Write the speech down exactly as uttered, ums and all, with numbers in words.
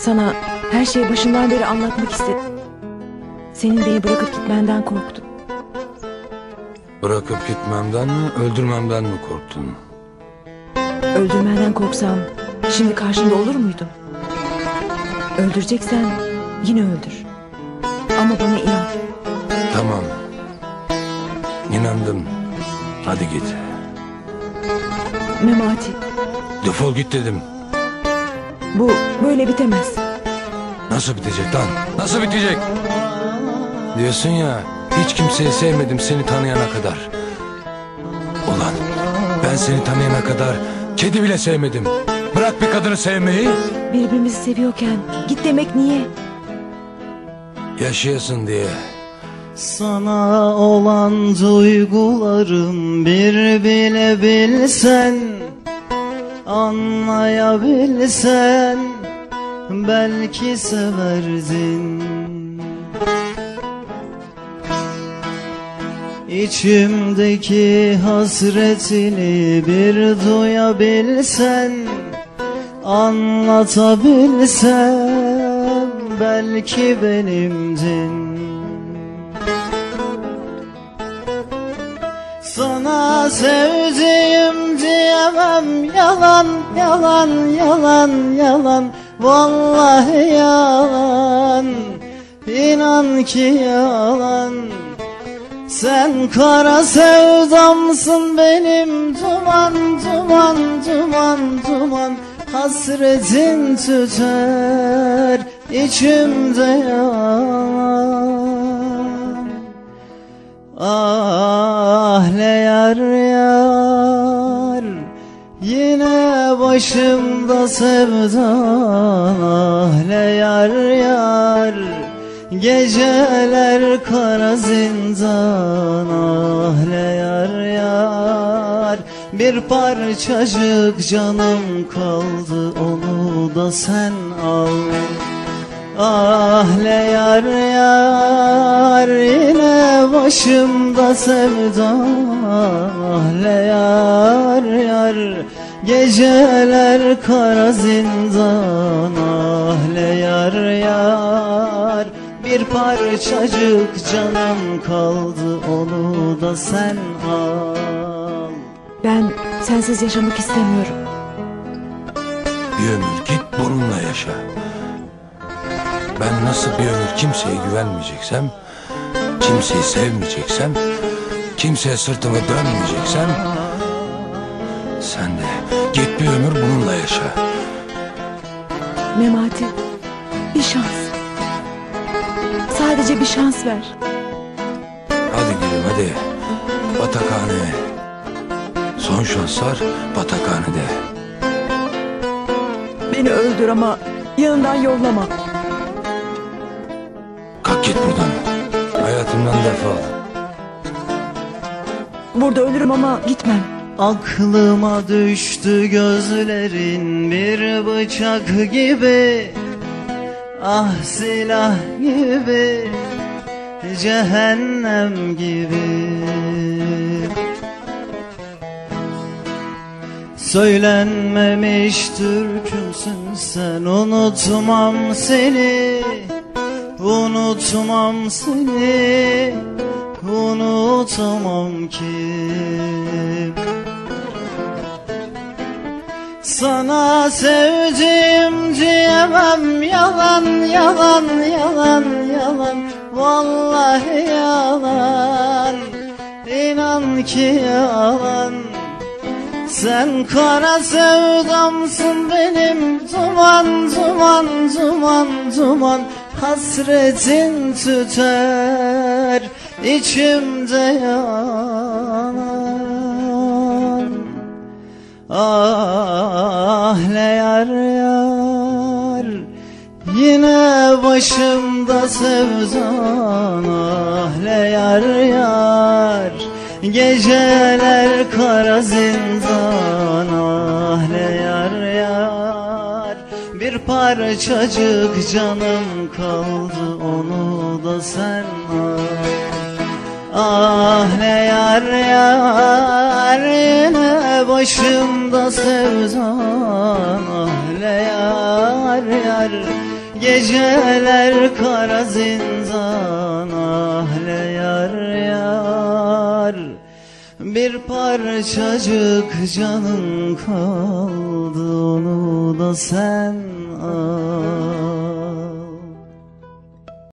Sana her şeyi başından beri anlatmak istedim. Senin beni bırakıp gitmenden korktum. Bırakıp gitmemden mi, öldürmemden mi korktun? Öldürmenden korksam şimdi karşında olur muydum? Öldüreceksen yine öldür. Ama bana inan. Tamam. İnandım. Hadi git. Memati, Defol git dedim. bu böyle bitemez. Nasıl bitecek lan? Nasıl bitecek? Diyorsun ya, hiç kimseyi sevmedim seni tanıyana kadar. Ulan ben seni tanıyana kadar kedi bile sevmedim. Bırak bir kadını sevmeyi. Birbirimizi seviyorken git demek niye? Yaşayasın diye. Sana olan duygularım bir bile bilsen, anlayabilsen belki severdin. İçimdeki hasretini bir duyabilsen, anlatabilsem belki benimdin. Sana sevdiğim diyemem, yalan yalan yalan yalan, vallahi yalan, inan ki yalan. Sen kara sevdamsın benim, duman duman duman duman, hasretin tüter içimde yalan. Ah ne yar yar, yine başımda sevdan. Ah ne yar yar, geceler kara zindan. Ah ne yar yar, bir parçacık canım kaldı, onu da sen al. Ah ne yar yar, yine başımda sevdan. Ah ne yar yar, geceler kara zindan. Ah ne yar yar, bir parçacık canım kaldı, onu da sen al. Ben sensiz yaşamak istemiyorum. Bir ömür git bununla yaşa. Ben nasıl bir ömür kimseye güvenmeyeceksem, kimseyi sevmeyeceksem, kimseye sırtımı dönmeyeceksem, sen de git bir ömür bununla yaşa. Memati, bir şans. Sadece bir şans ver. Hadi gülüm hadi. Batakhaneye. Son şanslar batakhanede. Beni öldür ama yanından yollama. Kalk git buradan. Hayatımdan defol. Burada ölürüm ama gitmem. Aklıma düştü gözlerin bir bıçak gibi, ah silah gibi, cehennem gibi. Söylenmemiş türkümsün sen, unutmam seni, unutmam seni, unutamam ki. Sana sevdiğim diyemem, yalan yalan yalan yalan, vallahi yalan, inan ki yalan. Sen kara sevdamsın benim, duman duman duman duman, hasretin tüter içimde yanan. Ah ne yar yar, yine başımda sevdan. Ah ne yar yar, geceler kara zindan. Ah ne yar yar, bir parçacık canım kaldı, onu da sen al. Ah ne yar yar, yine başımda sevdan. Ah ne yar yar, geceler kara zindan. Ah ne yar yar, bir parçacık canım kaldı, onu da sen al.